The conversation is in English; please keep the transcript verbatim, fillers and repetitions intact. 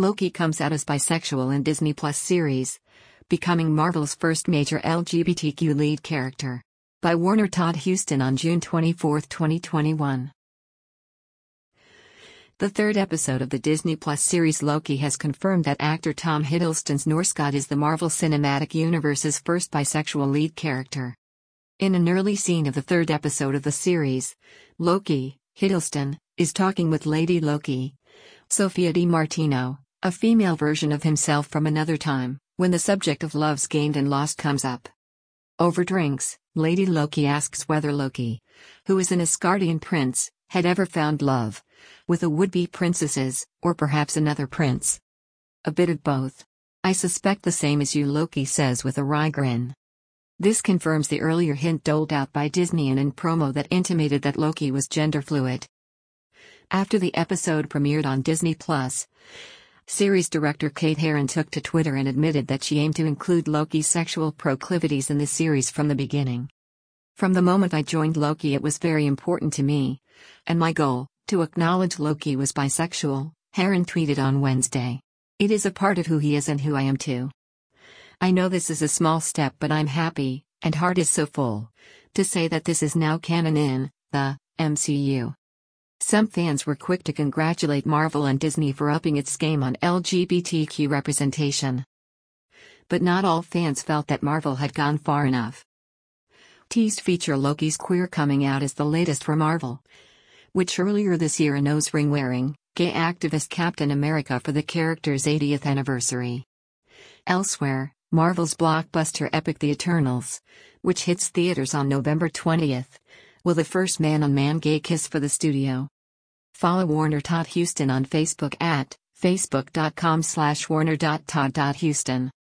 Loki comes out as bisexual in Disney Plus series, becoming Marvel's first major L G B T Q lead character. By Warner Todd Huston on June twenty-fourth, twenty twenty-one. The third episode of the Disney Plus series Loki has confirmed that actor Tom Hiddleston's Norse god is the Marvel Cinematic Universe's first bisexual lead character. In an early scene of the third episode of the series, Loki, Hiddleston, is talking with Lady Loki, Sophia Di Martino, a female version of himself from another time, when the subject of loves gained and lost comes up. Over drinks, Lady Loki asks whether Loki, who is an Asgardian prince, had ever found love with a would-be princesses, or perhaps another prince. A bit of both. I suspect the same as you, Loki says with a wry grin. This confirms the earlier hint doled out by Disney in an promo that intimated that Loki was gender fluid. After the episode premiered on Disney Plus, series director Kate Herron took to Twitter and admitted that she aimed to include Loki's sexual proclivities in the series from the beginning. From the moment I joined Loki, it was very important to me, and my goal, to acknowledge Loki was bisexual, Herron tweeted on Wednesday. It is a part of who he is and who I am too. I know this is a small step, but I'm happy, and heart is so full, to say that this is now canon in the M C U. Some fans were quick to congratulate Marvel and Disney for upping its game on L G B T Q representation. But not all fans felt that Marvel had gone far enough. Teased feature Loki's queer coming out is the latest for Marvel, which earlier this year a nose ring-wearing, gay activist Captain America for the character's eightieth anniversary. Elsewhere, Marvel's blockbuster epic The Eternals, which hits theaters on November twentieth, will the first man-on-man gay kiss for the studio. Follow Warner Todd Huston on Facebook at facebook dot com slash warner dot todd dot huston.